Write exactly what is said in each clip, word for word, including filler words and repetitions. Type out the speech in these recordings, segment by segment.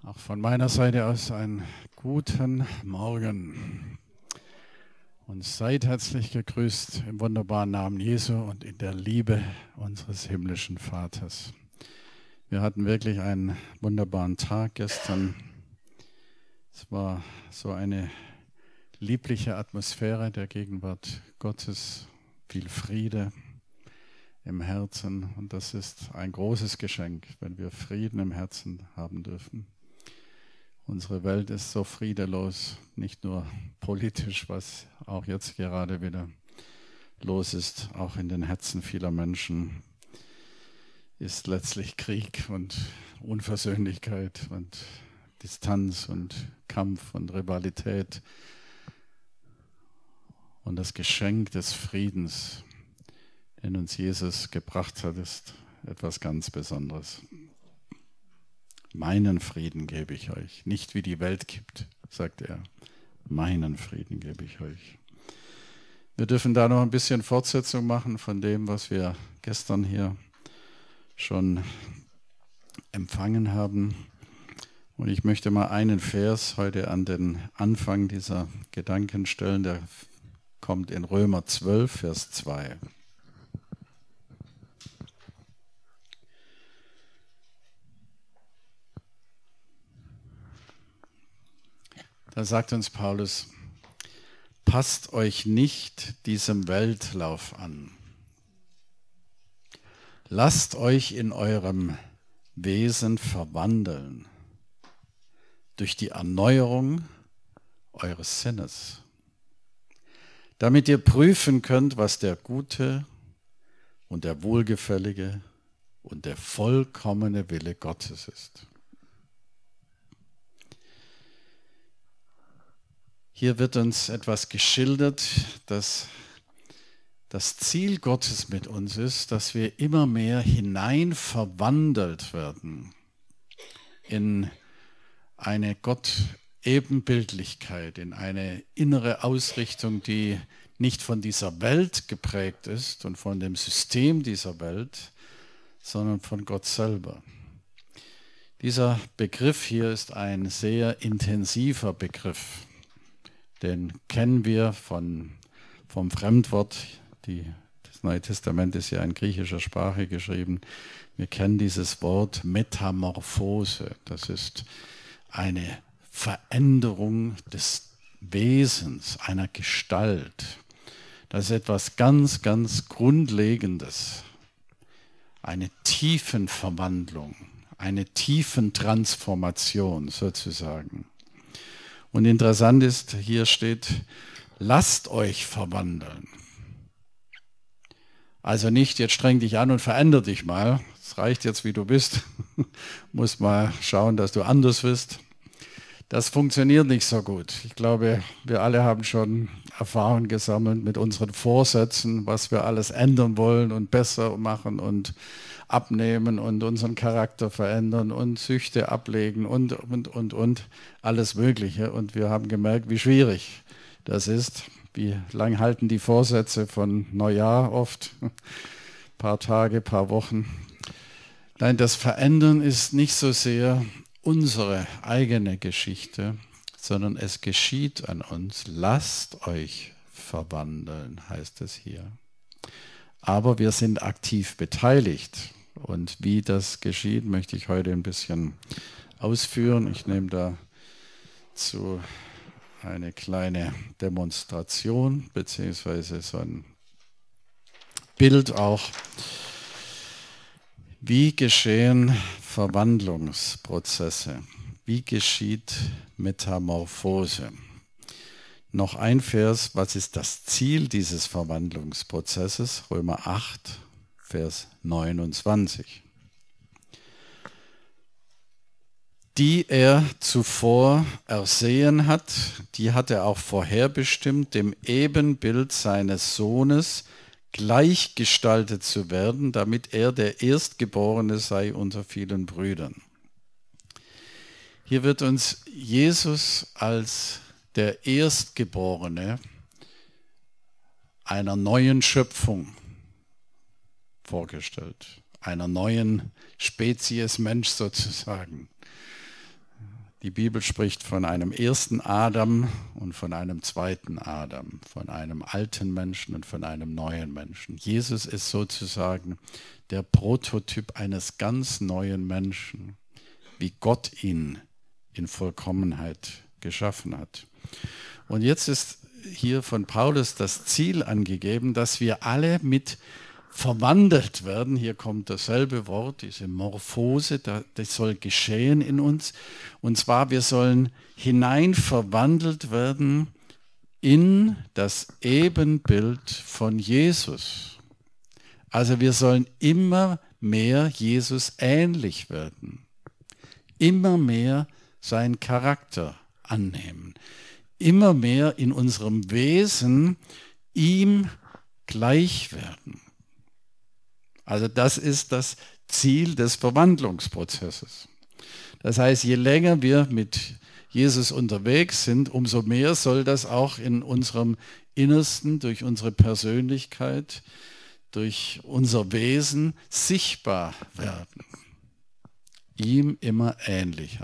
Auch von meiner Seite aus einen guten Morgen und seid herzlich gegrüßt im wunderbaren Namen Jesu und in der Liebe unseres himmlischen Vaters. Wir hatten wirklich einen wunderbaren Tag gestern. Es war so eine liebliche Atmosphäre der Gegenwart Gottes, viel Friede im Herzen, und das ist ein großes Geschenk, wenn wir Frieden im Herzen haben dürfen. Unsere Welt ist so friedelos, nicht nur politisch, was auch jetzt gerade wieder los ist, auch in den Herzen vieler Menschen ist letztlich Krieg und Unversöhnlichkeit und Distanz und Kampf und Rivalität. Und das Geschenk des Friedens, den uns Jesus gebracht hat, ist etwas ganz Besonderes. Meinen Frieden gebe ich euch, nicht wie die Welt gibt, sagt er. Meinen Frieden gebe ich euch. Wir dürfen da noch ein bisschen Fortsetzung machen von dem, was wir gestern hier schon empfangen haben. Und ich möchte mal einen Vers heute an den Anfang dieser Gedanken stellen, der kommt in Römer zwölf, Vers zwei. Da sagt uns Paulus: Passt euch nicht diesem Weltlauf an. Lasst euch in eurem Wesen verwandeln durch die Erneuerung eures Sinnes, damit ihr prüfen könnt, was der gute und der wohlgefällige und der vollkommene Wille Gottes ist. Hier wird uns etwas geschildert, dass das Ziel Gottes mit uns ist, dass wir immer mehr hinein verwandelt werden in eine Gott-Ebenbildlichkeit, in eine innere Ausrichtung, die nicht von dieser Welt geprägt ist und von dem System dieser Welt, sondern von Gott selber. Dieser Begriff hier ist ein sehr intensiver Begriff. Den kennen wir von, vom Fremdwort. Die, das Neue Testament ist ja in griechischer Sprache geschrieben. Wir kennen dieses Wort Metamorphose. Das ist eine Veränderung des Wesens, einer Gestalt. Das ist etwas ganz, ganz Grundlegendes. Eine Tiefenverwandlung, eine Tiefentransformation sozusagen. Und interessant ist, hier steht, lasst euch verwandeln. Also nicht, jetzt streng dich an und veränder dich mal. Es reicht jetzt, wie du bist. Musst mal schauen, dass du anders bist. Das funktioniert nicht so gut. Ich glaube, wir alle haben schon Erfahrungen gesammelt mit unseren Vorsätzen, was wir alles ändern wollen und besser machen und abnehmen und unseren Charakter verändern und Süchte ablegen und, und, und, und, alles Mögliche. Und wir haben gemerkt, wie schwierig das ist. Wie lang halten die Vorsätze von Neujahr oft? Ein paar Tage, paar Wochen. Nein, das Verändern ist nicht so sehr unsere eigene Geschichte, sondern es geschieht an uns. Lasst euch verwandeln, heißt es hier. Aber wir sind aktiv beteiligt. Und wie das geschieht, möchte ich heute ein bisschen ausführen. Ich nehme dazu eine kleine Demonstration, beziehungsweise so ein Bild auch. Wie geschehen Verwandlungsprozesse? Wie geschieht Metamorphose? Noch ein Vers, was ist das Ziel dieses Verwandlungsprozesses? Römer acht, Vers neunundzwanzig. Die er zuvor ersehen hat, die hat er auch vorherbestimmt, dem Ebenbild seines Sohnes gleichgestaltet zu werden, damit er der Erstgeborene sei unter vielen Brüdern. Hier wird uns Jesus als der Erstgeborene einer neuen Schöpfung vorgestellt, einer neuen Spezies Mensch sozusagen. Die Bibel spricht von einem ersten Adam und von einem zweiten Adam, von einem alten Menschen und von einem neuen Menschen. Jesus ist sozusagen der Prototyp eines ganz neuen Menschen, wie Gott ihn in Vollkommenheit geschaffen hat. Und jetzt ist hier von Paulus das Ziel angegeben, dass wir alle mit verwandelt werden. Hier kommt dasselbe Wort, diese Morphose, das soll geschehen in uns. Und zwar, wir sollen hinein verwandelt werden in das Ebenbild von Jesus. Also wir sollen immer mehr Jesus ähnlich werden, immer mehr seinen Charakter annehmen, immer mehr in unserem Wesen ihm gleich werden. Also das ist das Ziel des Verwandlungsprozesses. Das heißt, je länger wir mit Jesus unterwegs sind, umso mehr soll das auch in unserem Innersten, durch unsere Persönlichkeit, durch unser Wesen sichtbar werden. Ihm immer ähnlicher.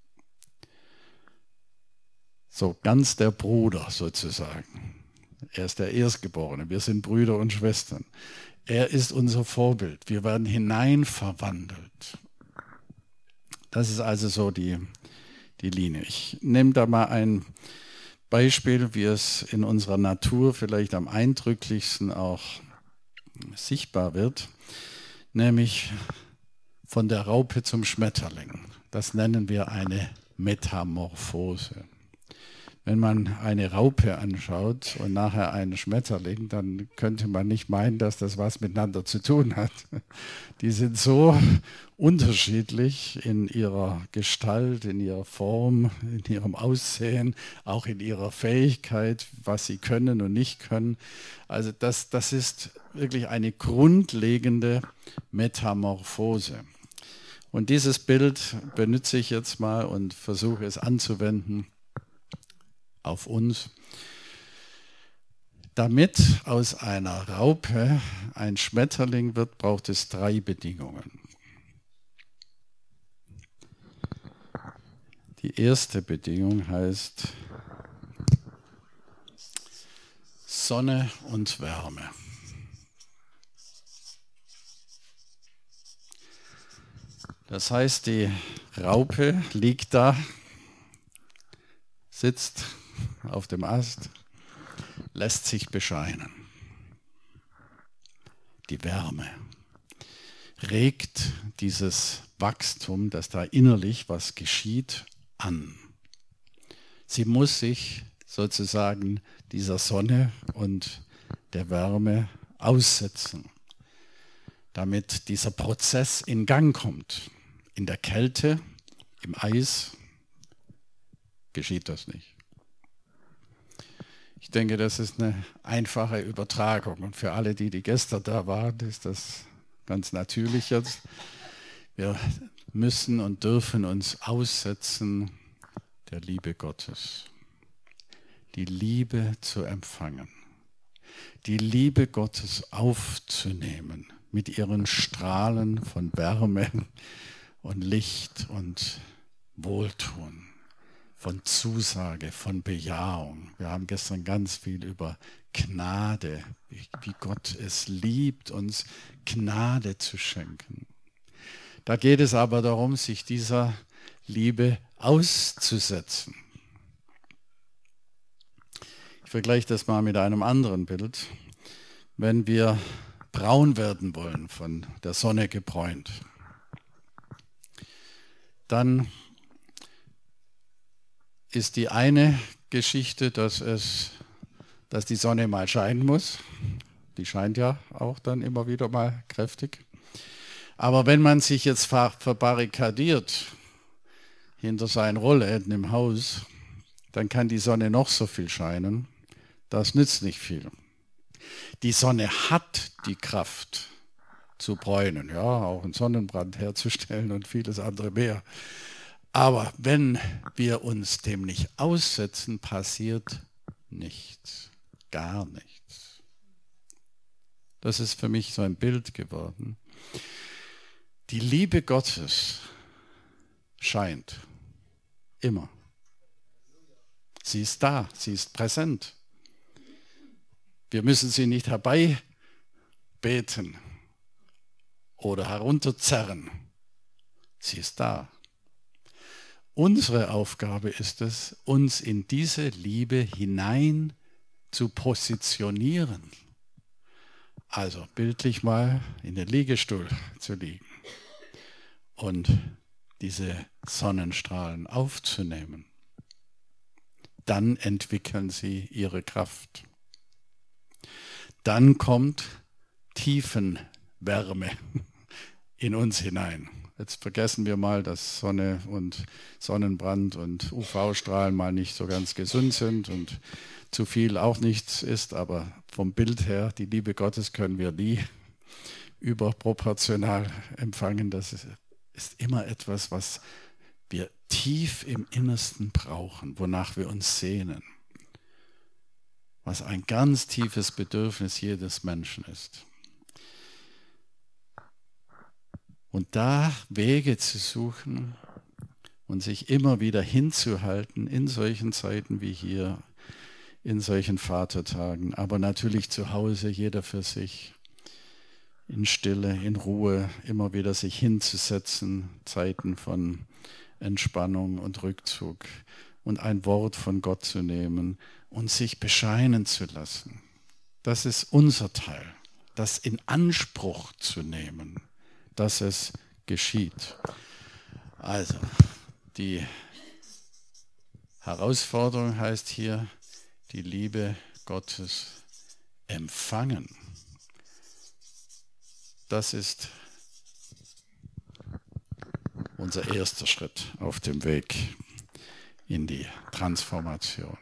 So ganz der Bruder sozusagen. Er ist der Erstgeborene. Wir sind Brüder und Schwestern. Er ist unser Vorbild. Wir werden hineinverwandelt. Das ist also so die, die Linie. Ich nehme da mal ein Beispiel, wie es in unserer Natur vielleicht am eindrücklichsten auch sichtbar wird, nämlich von der Raupe zum Schmetterling. Das nennen wir eine Metamorphose. Wenn man eine Raupe anschaut und nachher einen Schmetterling, dann könnte man nicht meinen, dass das was miteinander zu tun hat. Die sind so unterschiedlich in ihrer Gestalt, in ihrer Form, in ihrem Aussehen, auch in ihrer Fähigkeit, was sie können und nicht können. Also das, das ist wirklich eine grundlegende Metamorphose. Und dieses Bild benutze ich jetzt mal und versuche es anzuwenden auf uns. Damit aus einer Raupe ein Schmetterling wird, braucht es drei Bedingungen. Die erste Bedingung heißt Sonne und Wärme. Das heißt, die Raupe liegt da, sitzt auf dem Ast, lässt sich bescheinen. Die Wärme regt dieses Wachstum, dass da innerlich was geschieht, an. Sie muss sich sozusagen dieser Sonne und der Wärme aussetzen, damit dieser Prozess in Gang kommt. In der Kälte, im Eis geschieht das nicht. Ich denke, das ist eine einfache Übertragung. Und für alle, die, die gestern da waren, ist das ganz natürlich jetzt. Wir müssen und dürfen uns aussetzen der Liebe Gottes. Die Liebe zu empfangen. Die Liebe Gottes aufzunehmen mit ihren Strahlen von Wärme und Licht und Wohltun. Von Zusage, von Bejahung. Wir haben gestern ganz viel über Gnade, wie, wie Gott es liebt, uns Gnade zu schenken. Da geht es aber darum, sich dieser Liebe auszusetzen. Ich vergleiche das mal mit einem anderen Bild. Wenn wir braun werden wollen, von der Sonne gebräunt, dann ist die eine Geschichte, dass, es, dass die Sonne mal scheinen muss. Die scheint ja auch dann immer wieder mal kräftig. Aber wenn man sich jetzt verbarrikadiert hinter seinen Rollläden im Haus, dann kann die Sonne noch so viel scheinen. Das nützt nicht viel. Die Sonne hat die Kraft zu bräunen, ja, auch einen Sonnenbrand herzustellen und vieles andere mehr. Aber wenn wir uns dem nicht aussetzen, passiert nichts, gar nichts. Das ist für mich so ein Bild geworden. Die Liebe Gottes scheint. Immer. Sie ist da, sie ist präsent. Wir müssen sie nicht herbeibeten oder herunterzerren. Sie ist da. Unsere Aufgabe ist es, uns in diese Liebe hinein zu positionieren. Also bildlich mal in den Liegestuhl zu liegen und diese Sonnenstrahlen aufzunehmen. Dann entwickeln sie ihre Kraft. Dann kommt Tiefenwärme in uns hinein. Jetzt vergessen wir mal, dass Sonne und Sonnenbrand und U V-Strahlen mal nicht so ganz gesund sind und zu viel auch nichts ist, aber vom Bild her, die Liebe Gottes können wir nie überproportional empfangen. Das ist, ist immer etwas, was wir tief im Innersten brauchen, wonach wir uns sehnen, was ein ganz tiefes Bedürfnis jedes Menschen ist. Und da Wege zu suchen und sich immer wieder hinzuhalten in solchen Zeiten wie hier, in solchen Vatertagen, aber natürlich zu Hause, jeder für sich, in Stille, in Ruhe, immer wieder sich hinzusetzen, Zeiten von Entspannung und Rückzug und ein Wort von Gott zu nehmen und sich bescheinen zu lassen. Das ist unser Teil, das in Anspruch zu nehmen, dass es geschieht. Also, die Herausforderung heißt hier, die Liebe Gottes empfangen. Das ist unser erster Schritt auf dem Weg in die Transformation.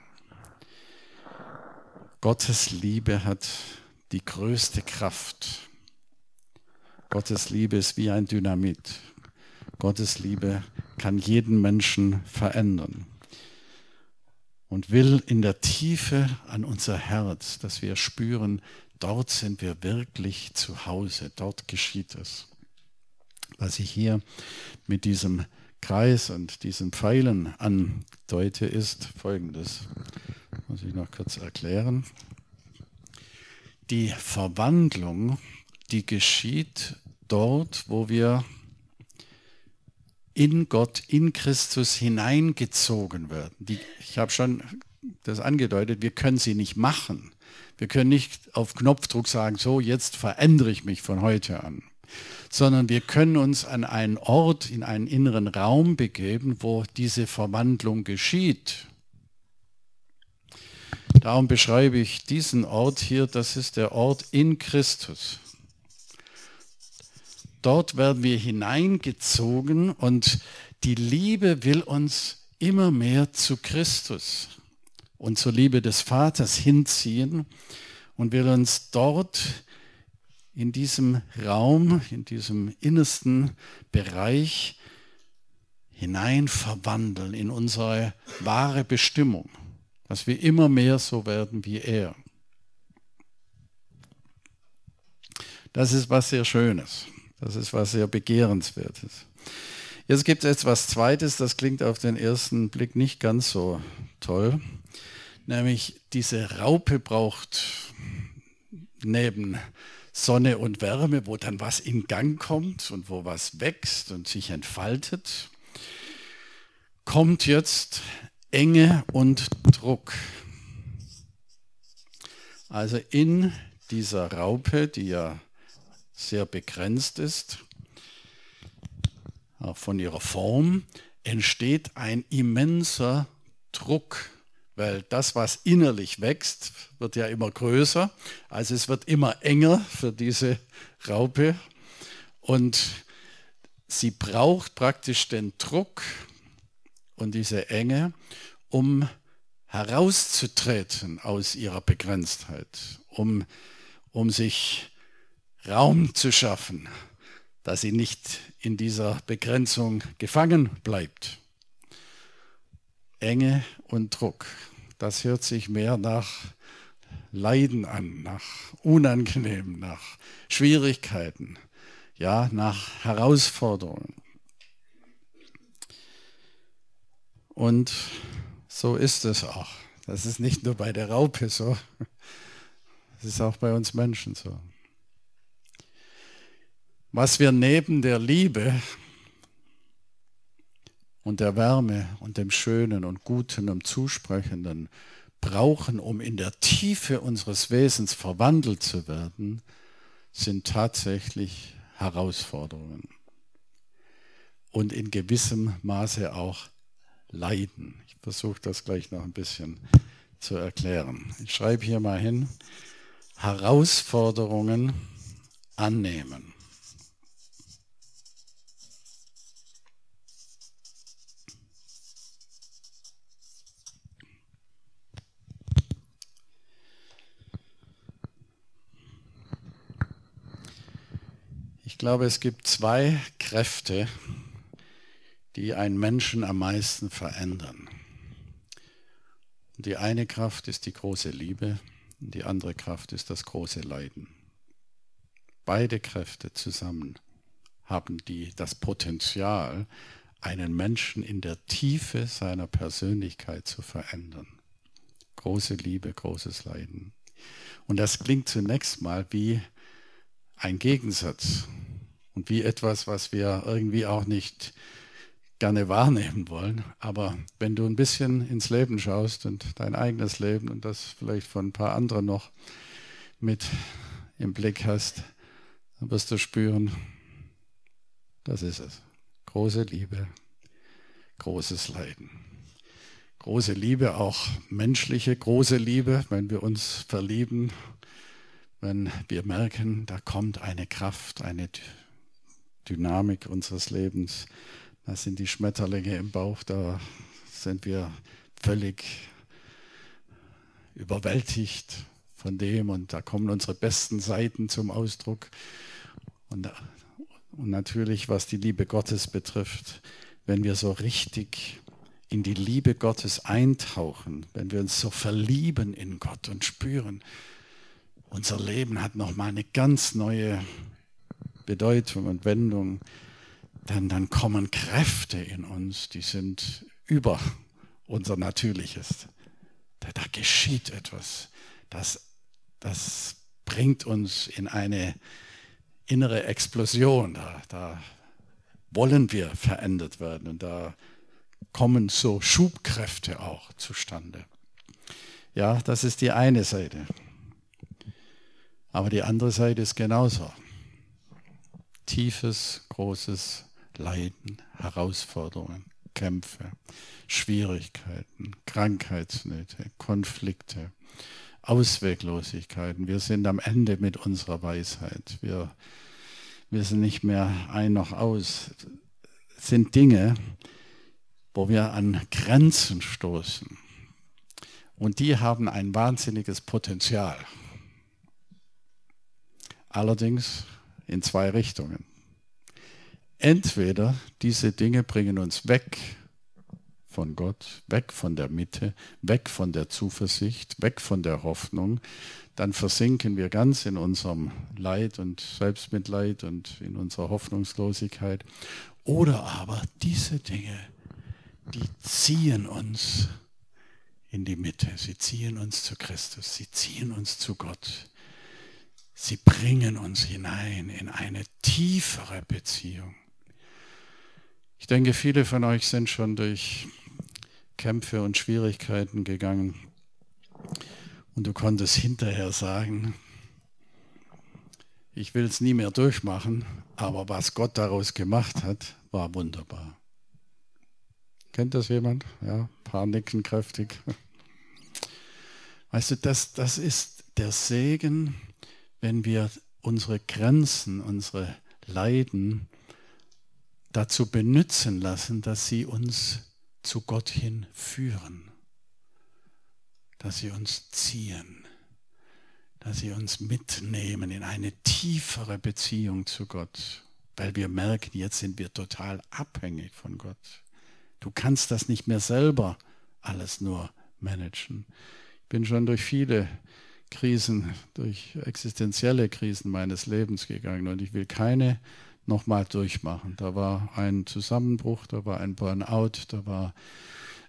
Gottes Liebe hat die größte Kraft. Gottes Liebe ist wie ein Dynamit. Gottes Liebe kann jeden Menschen verändern und will in der Tiefe an unser Herz, dass wir spüren, dort sind wir wirklich zu Hause, dort geschieht es. Was ich hier mit diesem Kreis und diesen Pfeilen andeute, ist Folgendes. Das muss ich noch kurz erklären. Die Verwandlung, die geschieht dort, wo wir in Gott, in Christus hineingezogen werden. Die, ich habe schon das angedeutet, wir können sie nicht machen. Wir können nicht auf Knopfdruck sagen, so jetzt verändere ich mich von heute an. Sondern wir können uns an einen Ort, in einen inneren Raum begeben, wo diese Verwandlung geschieht. Darum beschreibe ich diesen Ort hier, das ist der Ort in Christus. Dort werden wir hineingezogen und die Liebe will uns immer mehr zu Christus und zur Liebe des Vaters hinziehen und will uns dort in diesem Raum, in diesem innersten Bereich hinein verwandeln in unsere wahre Bestimmung, dass wir immer mehr so werden wie er. Das ist was sehr Schönes, das ist was sehr Begehrenswertes. Jetzt gibt es etwas Zweites, das klingt auf den ersten Blick nicht ganz so toll, nämlich diese Raupe braucht neben Sonne und Wärme, wo dann was in Gang kommt und wo was wächst und sich entfaltet, kommt jetzt Enge und Druck. Also in dieser Raupe, die ja sehr begrenzt ist, auch von ihrer Form, entsteht ein immenser Druck. Weil das, was innerlich wächst, wird ja immer größer. Also es wird immer enger für diese Raupe. Und sie braucht praktisch den Druck und diese Enge, um herauszutreten aus ihrer Begrenztheit, um, um sich Raum zu schaffen, dass sie nicht in dieser Begrenzung gefangen bleibt. Enge und Druck, das hört sich mehr nach Leiden an, nach Unangenehm, nach Schwierigkeiten, ja, nach Herausforderungen. Und so ist es auch. Das ist nicht nur bei der Raupe so, das ist auch bei uns Menschen so. Was wir neben der Liebe und der Wärme und dem Schönen und Guten und Zusprechenden brauchen, um in der Tiefe unseres Wesens verwandelt zu werden, sind tatsächlich Herausforderungen und in gewissem Maße auch Leiden. Ich versuche das gleich noch ein bisschen zu erklären. Ich schreibe hier mal hin, Herausforderungen annehmen. Ich glaube, es gibt zwei Kräfte, die einen Menschen am meisten verändern. Die eine Kraft ist die große Liebe und die andere Kraft ist das große Leiden. Beide Kräfte zusammen haben die, das Potenzial, einen Menschen in der Tiefe seiner Persönlichkeit zu verändern. Große Liebe, großes Leiden. Und das klingt zunächst mal wie ein Gegensatz und wie etwas, was wir irgendwie auch nicht gerne wahrnehmen wollen. Aber wenn du ein bisschen ins Leben schaust und dein eigenes Leben und das vielleicht von ein paar anderen noch mit im Blick hast, dann wirst du spüren, das ist es. Große Liebe, großes Leiden. Große Liebe, auch menschliche große Liebe, wenn wir uns verlieben, wenn wir merken, da kommt eine Kraft, eine Dynamik unseres Lebens. Da sind die Schmetterlinge im Bauch, da sind wir völlig überwältigt von dem und da kommen unsere besten Seiten zum Ausdruck. Und, und natürlich, was die Liebe Gottes betrifft, wenn wir so richtig in die Liebe Gottes eintauchen, wenn wir uns so verlieben in Gott und spüren, unser Leben hat nochmal eine ganz neue Bedeutung und Wendung, dann, dann kommen Kräfte in uns, die sind über unser Natürliches. Da, da geschieht etwas, das, das bringt uns in eine innere Explosion. Da, da wollen wir verändert werden und da kommen so Schubkräfte auch zustande. Ja, das ist die eine Seite. Aber die andere Seite ist genauso. Tiefes, großes Leiden, Herausforderungen, Kämpfe, Schwierigkeiten, Krankheitsnöte, Konflikte, Ausweglosigkeiten. Wir sind am Ende mit unserer Weisheit. Wir, wir sind nicht mehr ein noch aus. Es sind Dinge, wo wir an Grenzen stoßen. Und die haben ein wahnsinniges Potenzial. Allerdings in zwei Richtungen. Entweder diese Dinge bringen uns weg von Gott, weg von der Mitte, weg von der Zuversicht, weg von der Hoffnung, dann versinken wir ganz in unserem Leid und Selbstmitleid und in unserer Hoffnungslosigkeit. Oder aber diese Dinge, die ziehen uns in die Mitte, sie ziehen uns zu Christus, sie ziehen uns zu Gott. Sie bringen uns hinein in eine tiefere Beziehung. Ich denke, viele von euch sind schon durch Kämpfe und Schwierigkeiten gegangen und du konntest hinterher sagen, ich will es nie mehr durchmachen, aber was Gott daraus gemacht hat, war wunderbar. Kennt das jemand? Ja, ein paar nicken kräftig. Weißt du, das, das ist der Segen, wenn wir unsere Grenzen, unsere Leiden dazu benutzen lassen, dass sie uns zu Gott hin führen, dass sie uns ziehen, dass sie uns mitnehmen in eine tiefere Beziehung zu Gott, weil wir merken, jetzt sind wir total abhängig von Gott. Du kannst das nicht mehr selber alles nur managen. Ich bin schon durch viele Krisen, durch existenzielle Krisen meines Lebens gegangen und ich will keine nochmal durchmachen. Da war ein Zusammenbruch, da war ein Burnout, da war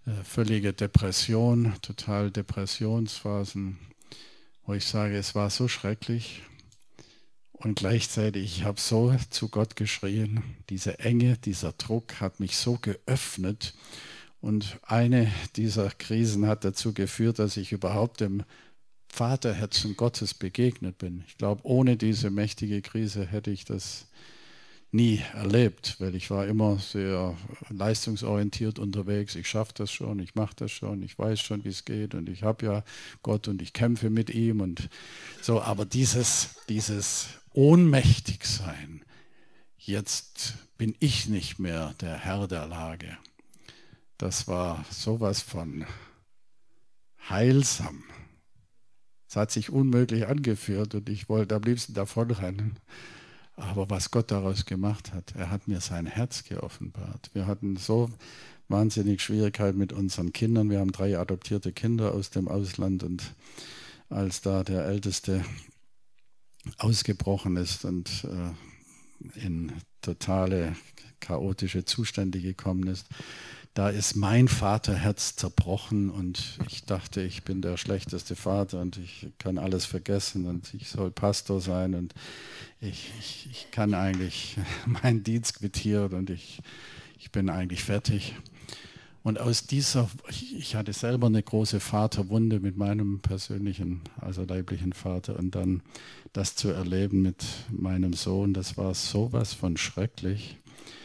äh, völlige Depression, total Depressionsphasen, wo ich sage, es war so schrecklich. Und gleichzeitig, ich habe so zu Gott geschrien, diese Enge, dieser Druck hat mich so geöffnet. Und eine dieser Krisen hat dazu geführt, dass ich überhaupt dem Vaterherzen Gottes begegnet bin. Ich glaube, ohne diese mächtige Krise hätte ich das nie erlebt, weil ich war immer sehr leistungsorientiert unterwegs. Ich schaffe das schon, ich mache das schon, ich weiß schon, wie es geht und ich habe ja Gott und ich kämpfe mit ihm und so. Aber dieses, dieses Ohnmächtigsein, jetzt bin ich nicht mehr der Herr der Lage, das war sowas von heilsam. Es hat sich unmöglich angefühlt und ich wollte am liebsten davonrennen. Aber was Gott daraus gemacht hat, er hat mir sein Herz geoffenbart. Wir hatten so wahnsinnig Schwierigkeiten mit unseren Kindern. Wir haben drei adoptierte Kinder aus dem Ausland und als da der Älteste ausgebrochen ist und äh, in totale chaotische Zustände gekommen ist, da ist mein Vaterherz zerbrochen und ich dachte, ich bin der schlechteste Vater und ich kann alles vergessen und ich soll Pastor sein und ich, ich, ich kann eigentlich meinen Dienst quittieren und ich, ich bin eigentlich fertig. Und aus dieser, ich hatte selber eine große Vaterwunde mit meinem persönlichen, also leiblichen Vater und dann das zu erleben mit meinem Sohn, das war sowas von schrecklich.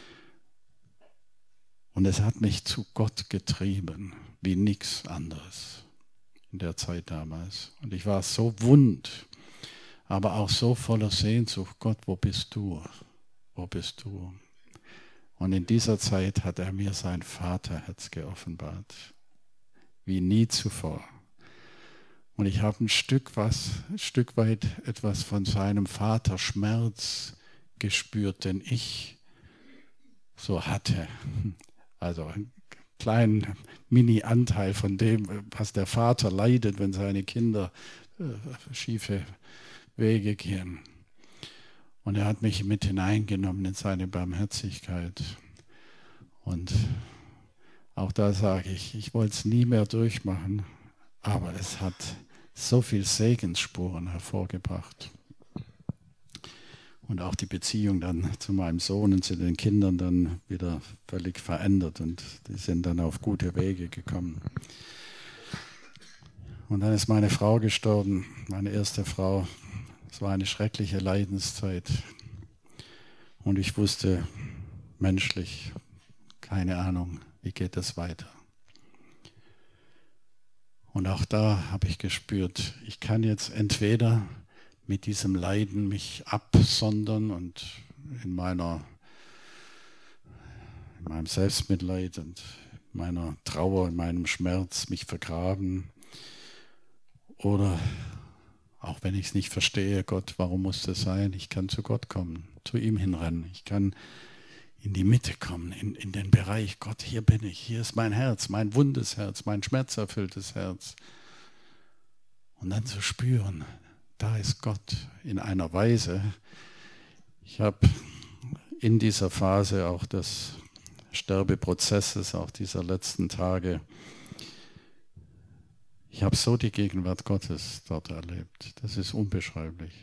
Und es hat mich zu Gott getrieben, wie nichts anderes in der Zeit damals. Und ich war so wund, aber auch so voller Sehnsucht. Gott, wo bist du? Wo bist du? Und in dieser Zeit hat er mir sein Vaterherz geoffenbart, wie nie zuvor. Und ich habe ein Stück, was, ein Stück weit etwas von seinem Vaterschmerz gespürt, den ich so hatte. Also einen kleinen Mini-Anteil von dem, was der Vater leidet, wenn seine Kinder äh, schiefe Wege gehen. Und er hat mich mit hineingenommen in seine Barmherzigkeit. Und auch da sage ich, ich wollte es nie mehr durchmachen, aber es hat so viel Segensspuren hervorgebracht. Und auch die Beziehung dann zu meinem Sohn und zu den Kindern dann wieder völlig verändert und die sind dann auf gute Wege gekommen. Und dann ist meine Frau gestorben, meine erste Frau. Es war eine schreckliche Leidenszeit und ich wusste menschlich, keine Ahnung, wie geht das weiter. Und auch da habe ich gespürt, ich kann jetzt entweder mit diesem Leiden mich absondern und in meiner, in meinem Selbstmitleid und meiner Trauer, in meinem Schmerz mich vergraben. Oder auch wenn ich es nicht verstehe, Gott, warum muss das sein? Ich kann zu Gott kommen, zu ihm hinrennen. Ich kann in die Mitte kommen, in, in den Bereich, Gott, hier bin ich, hier ist mein Herz, mein wundes Herz, mein schmerzerfülltes Herz. Und dann zu spüren, da ist Gott in einer Weise. Ich habe in dieser Phase auch des Sterbeprozesses, auch dieser letzten Tage, ich habe so die Gegenwart Gottes dort erlebt. Das ist unbeschreiblich.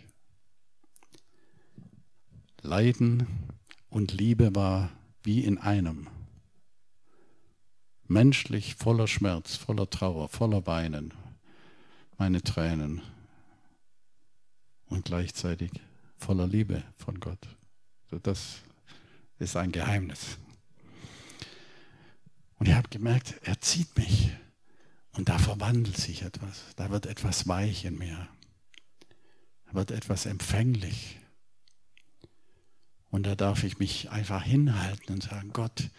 Leiden und Liebe war wie in einem. Menschlich voller Schmerz, voller Trauer, voller Weinen, meine Tränen. Und gleichzeitig voller Liebe von Gott. Das ist ein Geheimnis. Und ich habe gemerkt, er zieht mich. Und da verwandelt sich etwas. Da wird etwas weich in mir. Da wird etwas empfänglich. Und da darf ich mich einfach hinhalten und sagen, Gott,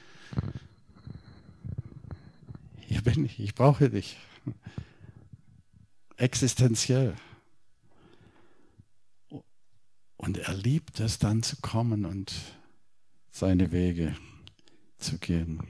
hier bin ich, ich brauche dich. Existenziell. Und er liebt es dann zu kommen und seine Wege zu gehen.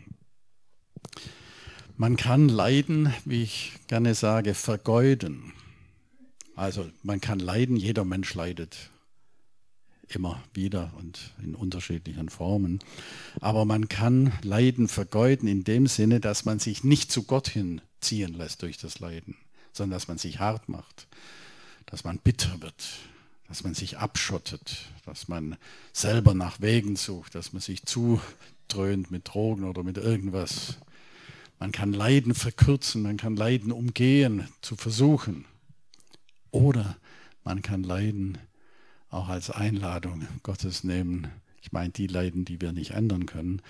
Man kann Leiden, wie ich gerne sage, vergeuden. Also man kann leiden, jeder Mensch leidet. immer wieder und in unterschiedlichen Formen. Aber man kann Leiden vergeuden in dem Sinne, dass man sich nicht zu Gott hinziehen lässt durch das Leiden, sondern dass man sich hart macht, dass man bitter wird, dass man sich abschottet, dass man selber nach Wegen sucht, dass man sich zudröhnt mit Drogen oder mit irgendwas. Man kann Leiden verkürzen, man kann Leiden umgehen, zu versuchen. Oder man kann Leiden auch als Einladung Gottes nehmen. Ich meine die Leiden, die wir nicht ändern können,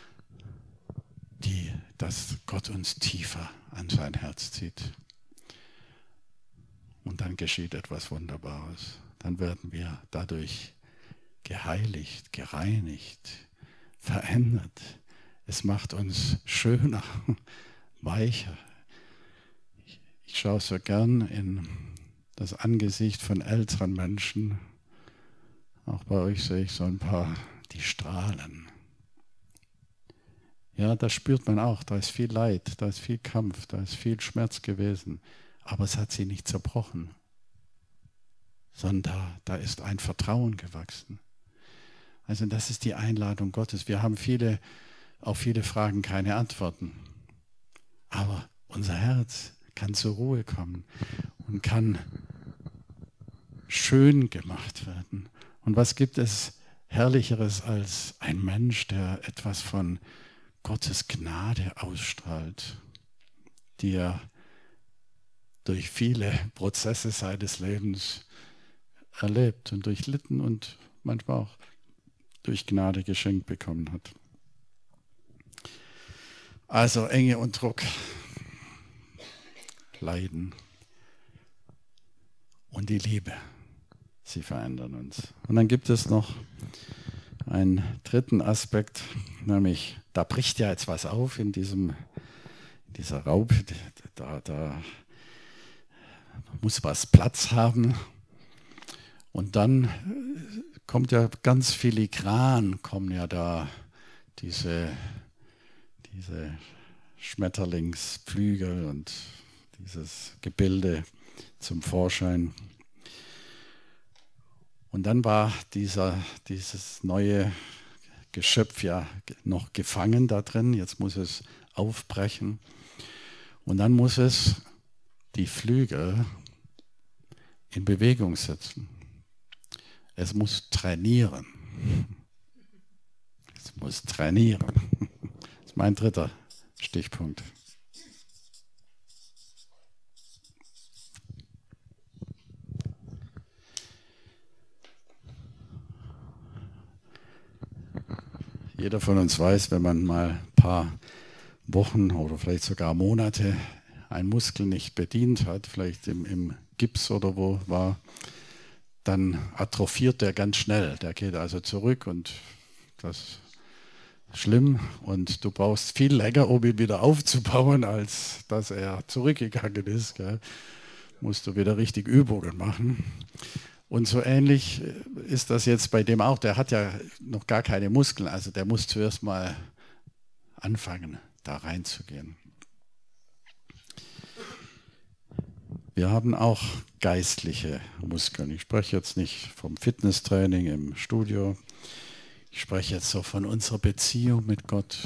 die, dass Gott uns tiefer an sein Herz zieht. Und dann geschieht etwas Wunderbares. Dann werden wir dadurch geheiligt, gereinigt, verändert. Es macht uns schöner, weicher. Ich, ich schaue so gern in das Angesicht von älteren Menschen. Auch bei euch sehe ich so ein paar, die strahlen. Ja, das spürt man auch. Da ist viel Leid, da ist viel Kampf, da ist viel Schmerz gewesen. Aber es hat sie nicht zerbrochen, sondern da, da ist ein Vertrauen gewachsen. Also das ist die Einladung Gottes. Wir haben viele, auf viele Fragen keine Antworten. Aber unser Herz kann zur Ruhe kommen und kann schön gemacht werden. Und was gibt es Herrlicheres als ein Mensch, der etwas von Gottes Gnade ausstrahlt, die er durch viele Prozesse seines Lebens erlebt und durchlitten und manchmal auch durch Gnade geschenkt bekommen hat. Also Enge und Druck, Leiden und die Liebe, sie verändern uns. Und dann gibt es noch einen dritten Aspekt, nämlich da bricht ja jetzt was auf in diesem, in dieser Raupe, da, da muss was Platz haben. Und dann kommt ja ganz filigran, kommen ja da diese, diese Schmetterlingsflügel und dieses Gebilde zum Vorschein. Und dann war dieser, dieses neue Geschöpf ja noch gefangen da drin, jetzt muss es aufbrechen. Und dann muss es die Flügel in Bewegung setzen. Es muss trainieren. Es muss trainieren. Das ist mein dritter Stichpunkt. Jeder von uns weiß, wenn man mal ein paar Wochen oder vielleicht sogar Monate einen Muskel nicht bedient hat, vielleicht im, im Gips oder wo war, dann atrophiert der ganz schnell. Der geht also zurück und das ist schlimm und du brauchst viel länger, um ihn wieder aufzubauen, als dass er zurückgegangen ist. Gell? Musst du wieder richtig Übungen machen. Und so ähnlich ist das jetzt bei dem auch. Der hat ja noch gar keine Muskeln, also der muss zuerst mal anfangen, da reinzugehen. Wir haben auch geistliche Muskeln. Ich spreche jetzt nicht vom Fitnesstraining im Studio. Ich spreche jetzt so von unserer Beziehung mit Gott.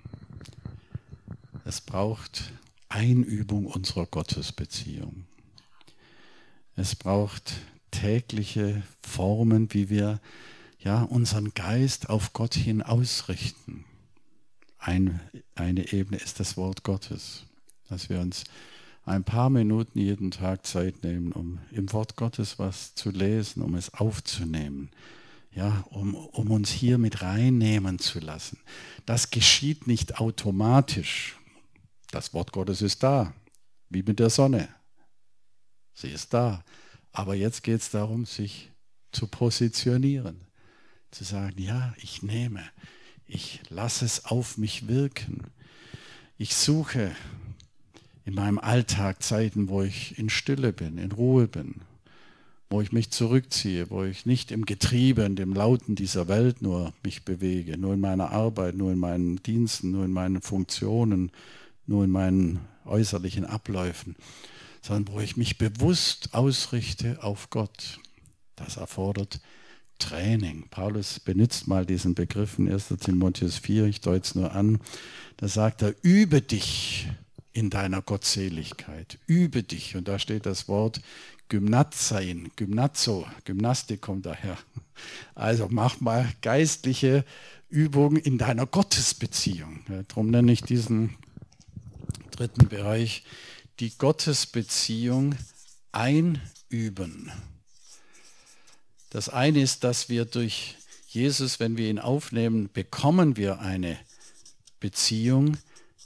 Es braucht Einübung unserer Gottesbeziehung. Es braucht tägliche Formen, wie wir ja, unseren Geist auf Gott hin ausrichten. Ein, eine Ebene ist das Wort Gottes, dass wir uns ein paar Minuten jeden Tag Zeit nehmen, um im Wort Gottes was zu lesen, um es aufzunehmen, ja, um, um uns hier mit reinnehmen zu lassen. Das geschieht nicht automatisch. Das Wort Gottes ist da, wie mit der Sonne. Sie ist da. Aber jetzt geht es darum, sich zu positionieren, zu sagen, ja, ich nehme, ich lasse es auf mich wirken. Ich suche in meinem Alltag Zeiten, wo ich in Stille bin, in Ruhe bin, wo ich mich zurückziehe, wo ich nicht im Getriebe, in dem Lauten dieser Welt nur mich bewege, nur in meiner Arbeit, nur in meinen Diensten, nur in meinen Funktionen, nur in meinen äußerlichen Abläufen, sondern wo ich mich bewusst ausrichte auf Gott. Das erfordert Training. Paulus benutzt mal diesen Begriff in erster Timotheus vier, ich deute es nur an. Da sagt er, übe dich in deiner Gottseligkeit. Übe dich. Und da steht das Wort Gymnazein, Gymnazo, Gymnastik kommt daher. Also mach mal geistliche Übungen in deiner Gottesbeziehung. Ja, darum nenne ich diesen dritten Bereich die Gottesbeziehung einüben. Das eine ist, dass wir durch Jesus, wenn wir ihn aufnehmen, bekommen wir eine Beziehung.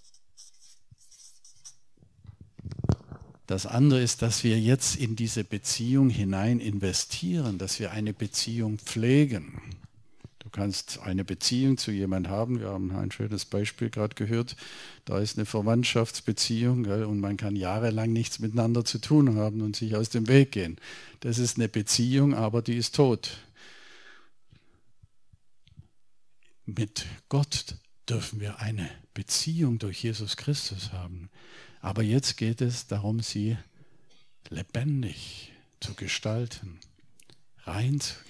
Das andere ist, dass wir jetzt in diese Beziehung hinein investieren, dass wir eine Beziehung pflegen. Du kannst eine Beziehung zu jemandem haben, wir haben ein schönes Beispiel gerade gehört, da ist eine Verwandtschaftsbeziehung, gell, und man kann jahrelang nichts miteinander zu tun haben und sich aus dem Weg gehen. Das ist eine Beziehung, aber die ist tot. Mit Gott dürfen wir eine Beziehung durch Jesus Christus haben. Aber jetzt geht es darum, sie lebendig zu gestalten, reinzugehen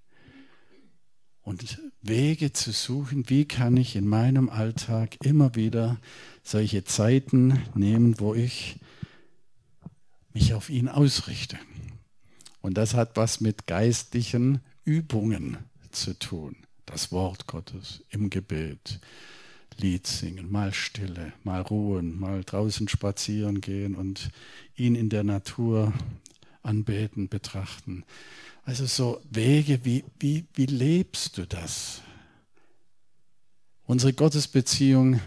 und Wege zu suchen, wie kann ich in meinem Alltag immer wieder solche Zeiten nehmen, wo ich mich auf ihn ausrichte. Und das hat was mit geistlichen Übungen zu tun. Das Wort Gottes im Gebet. Lied singen, mal Stille, mal ruhen, mal draußen spazieren gehen und ihn in der Natur anbeten, betrachten. Also so Wege, wie, wie, wie lebst du das? Unsere Gottesbeziehung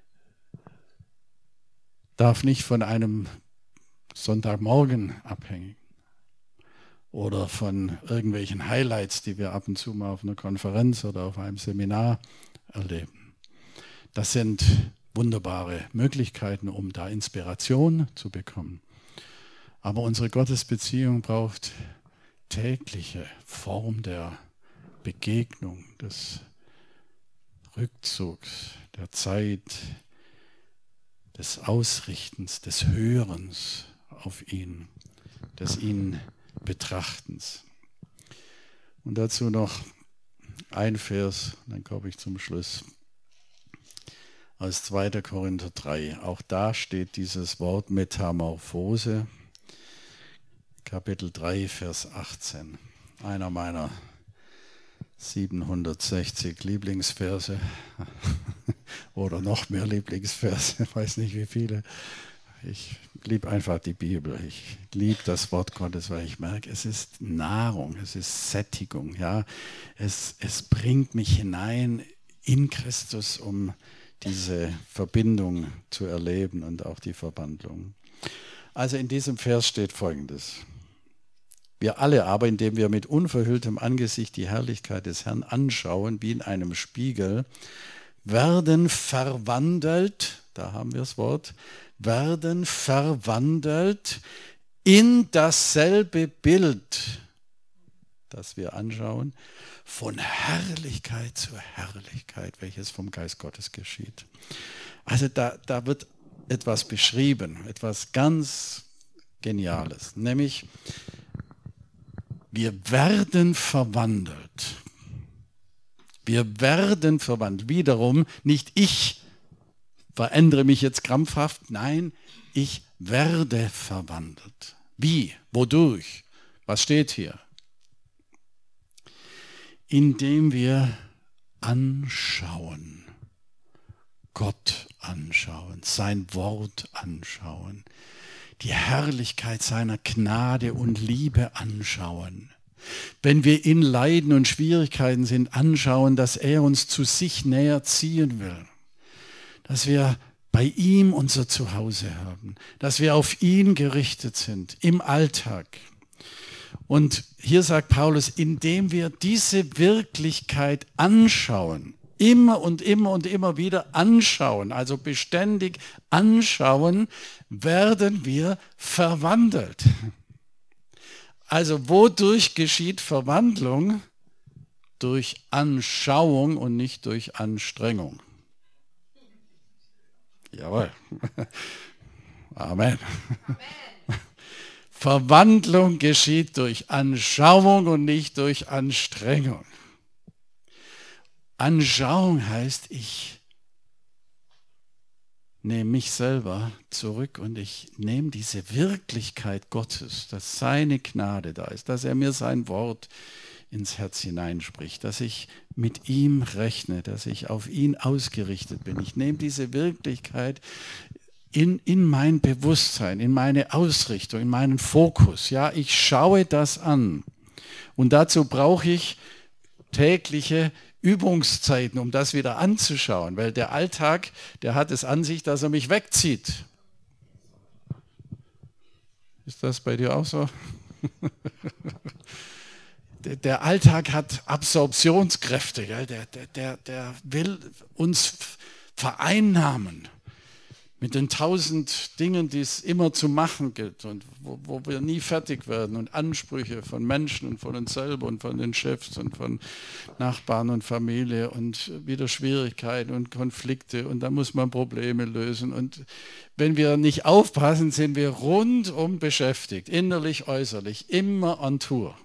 darf nicht von einem Sonntagmorgen abhängen oder von irgendwelchen Highlights, die wir ab und zu mal auf einer Konferenz oder auf einem Seminar erleben. Das sind wunderbare Möglichkeiten, um da Inspiration zu bekommen. Aber unsere Gottesbeziehung braucht tägliche Form der Begegnung, des Rückzugs, der Zeit, des Ausrichtens, des Hörens auf ihn, des ihn Betrachtens. Und dazu noch ein Vers, dann komme ich zum Schluss. Aus zweiter Korinther drei. Auch da steht dieses Wort Metamorphose, Kapitel drei, Vers achtzehn. Einer meiner siebenhundertsechzig Lieblingsverse oder noch mehr Lieblingsverse, ich weiß nicht wie viele. Ich liebe einfach die Bibel, ich liebe das Wort Gottes, weil ich merke, es ist Nahrung, es ist Sättigung. Ja? Es, es bringt mich hinein in Christus, um diese Verbindung zu erleben und auch die Verwandlung. Also in diesem Vers steht Folgendes. Wir alle aber, indem wir mit unverhülltem Angesicht die Herrlichkeit des Herrn anschauen, wie in einem Spiegel, werden verwandelt, da haben wir das Wort, werden verwandelt in dasselbe Bild, das wir anschauen, von Herrlichkeit zu Herrlichkeit, welches vom Geist Gottes geschieht. Also da, da wird etwas beschrieben, etwas ganz Geniales, nämlich wir werden verwandelt. Wir werden verwandelt. Wiederum, nicht ich verändere mich jetzt krampfhaft, nein, ich werde verwandelt. Wie? Wodurch? Was steht hier? Indem wir anschauen, Gott anschauen, sein Wort anschauen, die Herrlichkeit seiner Gnade und Liebe anschauen. Wenn wir in Leiden und Schwierigkeiten sind, anschauen, dass er uns zu sich näher ziehen will, dass wir bei ihm unser Zuhause haben, dass wir auf ihn gerichtet sind im Alltag. Und hier sagt Paulus, indem wir diese Wirklichkeit anschauen, immer und immer und immer wieder anschauen, also beständig anschauen, werden wir verwandelt. Also wodurch geschieht Verwandlung? Durch Anschauung und nicht durch Anstrengung. Jawohl. Amen. Amen. Verwandlung geschieht durch Anschauung und nicht durch Anstrengung. Anschauung heißt, ich nehme mich selber zurück und ich nehme diese Wirklichkeit Gottes, dass seine Gnade da ist, dass er mir sein Wort ins Herz hineinspricht, dass ich mit ihm rechne, dass ich auf ihn ausgerichtet bin. Ich nehme diese Wirklichkeit in, in mein Bewusstsein, in meine Ausrichtung, in meinen Fokus. Ja, ich schaue das an. Und dazu brauche ich tägliche Übungszeiten, um das wieder anzuschauen, weil der Alltag, der hat es an sich, dass er mich wegzieht. Ist das bei dir auch so? Der Alltag hat Absorptionskräfte, der, der, der, der will uns vereinnahmen mit den tausend Dingen, die es immer zu machen gibt und wo, wo wir nie fertig werden und Ansprüche von Menschen und von uns selber und von den Chefs und von Nachbarn und Familie und wieder Schwierigkeiten und Konflikte und da muss man Probleme lösen und wenn wir nicht aufpassen, sind wir rundum beschäftigt, innerlich, äußerlich, immer on Tour.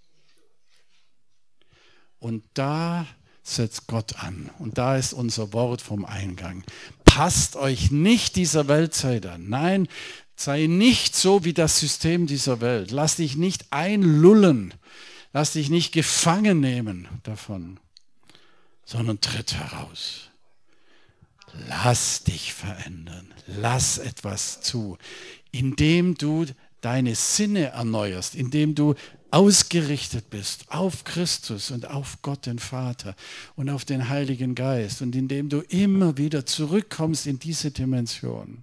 Und da setzt Gott an. Und da ist unser Wort vom Eingang. Passt euch nicht dieser Weltzeit an. Nein, sei nicht so wie das System dieser Welt. Lass dich nicht einlullen. Lass dich nicht gefangen nehmen davon, sondern tritt heraus. Lass dich verändern. Lass etwas zu, indem du deine Sinne erneuerst, indem du ausgerichtet bist auf Christus und auf Gott den Vater und auf den Heiligen Geist und indem du immer wieder zurückkommst in diese Dimension.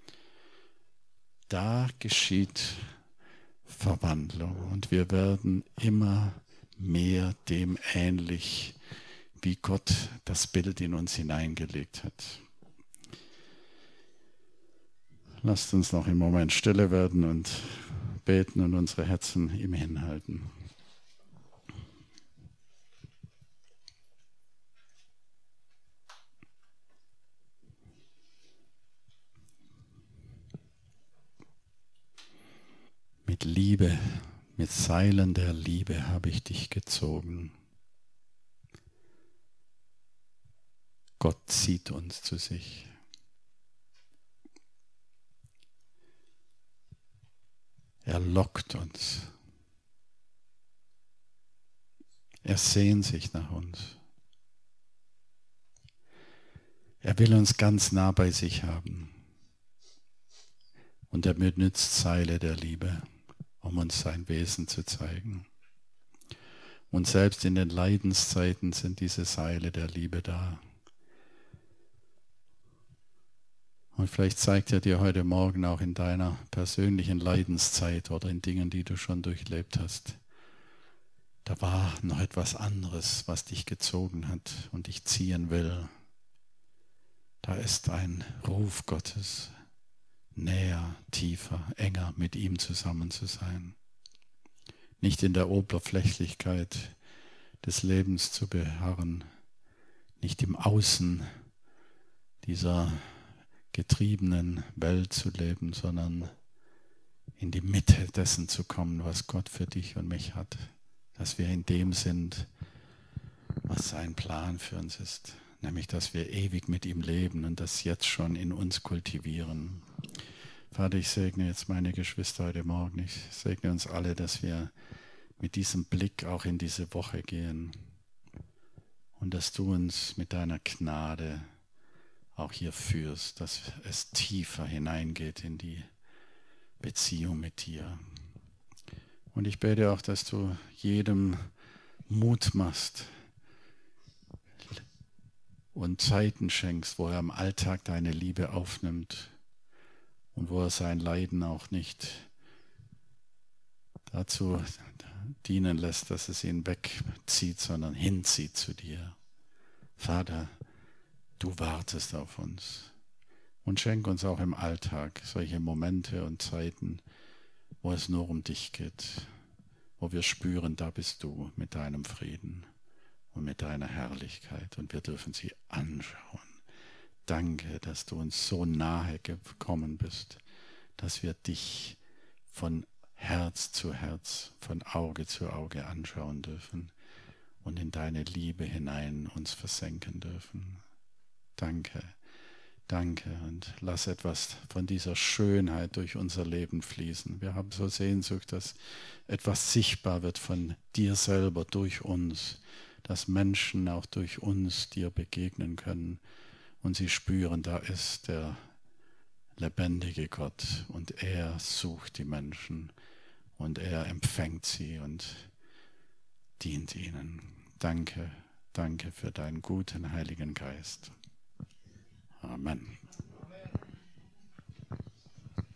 Da geschieht Verwandlung und wir werden immer mehr dem ähnlich, wie Gott das Bild in uns hineingelegt hat. Lasst uns noch im Moment stille werden und beten und unsere Herzen ihm hinhalten. Mit Liebe, mit Seilen der Liebe habe ich dich gezogen. Gott zieht uns zu sich. Er lockt uns. Er sehnt sich nach uns. Er will uns ganz nah bei sich haben. Und er benutzt Seile der Liebe, um uns sein Wesen zu zeigen. Und selbst in den Leidenszeiten sind diese Seile der Liebe da. Und vielleicht zeigt er dir heute Morgen auch in deiner persönlichen Leidenszeit oder in Dingen, die du schon durchlebt hast, da war noch etwas anderes, was dich gezogen hat und dich ziehen will. Da ist ein Ruf Gottes, näher, tiefer, enger mit ihm zusammen zu sein. Nicht in der Oberflächlichkeit des Lebens zu beharren, nicht im Außen dieser getriebenen Welt zu leben, sondern in die Mitte dessen zu kommen, was Gott für dich und mich hat. Dass wir in dem sind, was sein Plan für uns ist. Nämlich, dass wir ewig mit ihm leben und das jetzt schon in uns kultivieren. Vater, ich segne jetzt meine Geschwister heute Morgen. Ich segne uns alle, dass wir mit diesem Blick auch in diese Woche gehen. Und dass du uns mit deiner Gnade auch hier führst, dass es tiefer hineingeht in die Beziehung mit dir. Und ich bete auch, dass du jedem Mut machst und Zeiten schenkst, wo er im Alltag deine Liebe aufnimmt und wo er sein Leiden auch nicht dazu dienen lässt, dass es ihn wegzieht, sondern hinzieht zu dir. Vater, du wartest auf uns und schenk uns auch im Alltag solche Momente und Zeiten, wo es nur um dich geht, wo wir spüren, da bist du mit deinem Frieden und mit deiner Herrlichkeit und wir dürfen sie anschauen. Danke, dass du uns so nahe gekommen bist, dass wir dich von Herz zu Herz, von Auge zu Auge anschauen dürfen und in deine Liebe hinein uns versenken dürfen. Danke, danke und lass etwas von dieser Schönheit durch unser Leben fließen. Wir haben so Sehnsucht, dass etwas sichtbar wird von dir selber durch uns, dass Menschen auch durch uns dir begegnen können und sie spüren, da ist der lebendige Gott und er sucht die Menschen und er empfängt sie und dient ihnen. Danke, danke für deinen guten Heiligen Geist. Amen.